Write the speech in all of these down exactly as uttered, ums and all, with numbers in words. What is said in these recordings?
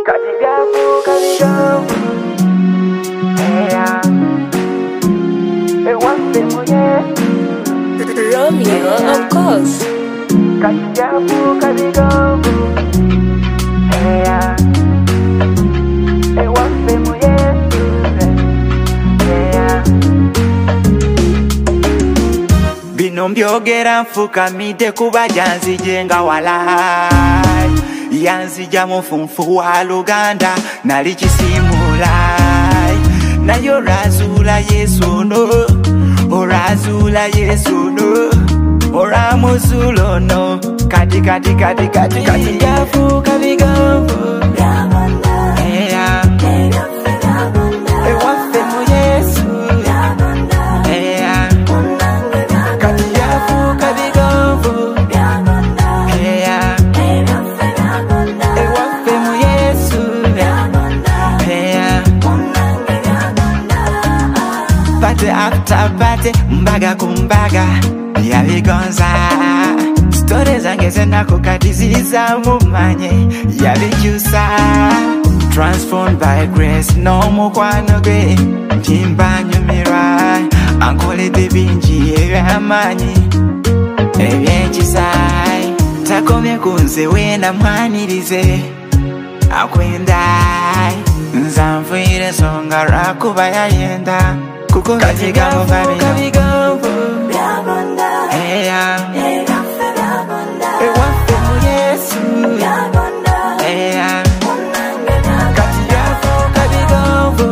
Romeo, of course. Bino mbyogera nfukamidde kuba janzije nga walai yanzija mufunfu wa Luganda nali kisimulai naye olwazula Yesu no olwazula Yesu no olwamuzula no kati kati kati kati kati byafuuka bigambo ewaffe mu Yesu kati byafuuka bigambo ewaffe mu Yesu pate after pate mbaga ku mbaga yabigonza stories zange zenako kati zizamu manye yabikyusa transformed by grace no mukwano gwe ntimba nyumirwa ankoledde bingi eby'amaanyi eby'ekisaayi takomye ku nze wenda mwanirize akwendai nzanvuire ensonga lwakuba yayenda kukola ebigambo bigambo ewaffe mu Yesu kati byafuuka bigambo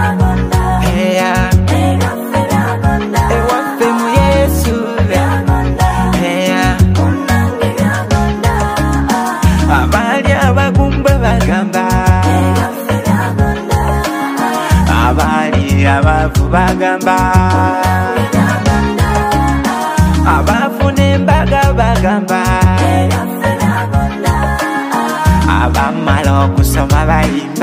ewaffe mu Yesu abaali abagumba bagamba abaali abavu bagamba abafuna embaga bagamba abamala okusoma bayimba